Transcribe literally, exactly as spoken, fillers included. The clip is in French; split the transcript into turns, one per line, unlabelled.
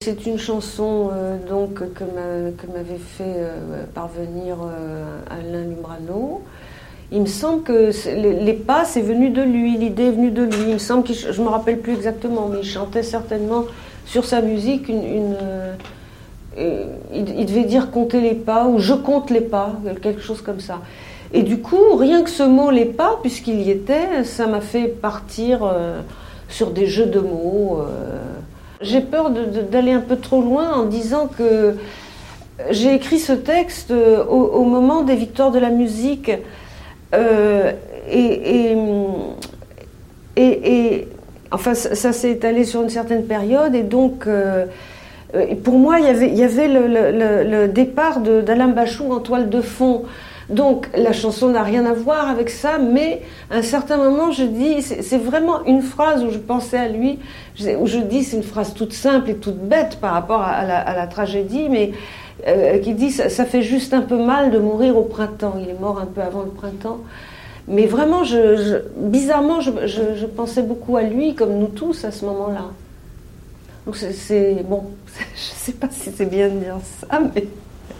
C'est une chanson euh, donc, que, m'a, que m'avait fait euh, parvenir euh, Alain Lumbrano. Il me semble que les, les pas, c'est venu de lui, l'idée est venue de lui. Il me semble que je ne me rappelle plus exactement, mais il chantait certainement sur sa musique une. une euh, il, il devait dire compter les pas, ou je compte les pas, quelque chose comme ça. Et du coup, rien que ce mot les pas, puisqu'il y était, ça m'a fait partir euh, sur des jeux de mots. Euh, J'ai peur de, de, d'aller un peu trop loin en disant que j'ai écrit ce texte au, au moment des Victoires de la musique euh, et, et, et, et enfin ça, ça s'est étalé sur une certaine période et donc euh, pour moi il y avait, il y avait le, le, le départ de, d'Alain Bachung en toile de fond. Donc la chanson n'a rien à voir avec ça, mais à un certain moment je dis, c'est, c'est vraiment une phrase où je pensais à lui, où je dis, c'est une phrase toute simple et toute bête par rapport à la, à la tragédie, mais euh, qui dit, ça, ça fait juste un peu mal de mourir au printemps. Il est mort un peu avant le printemps. Mais vraiment, je, je, bizarrement, je, je, je pensais beaucoup à lui, comme nous tous à ce moment-là. Donc c'est, c'est bon, je ne sais pas si c'est bien de dire ça, mais...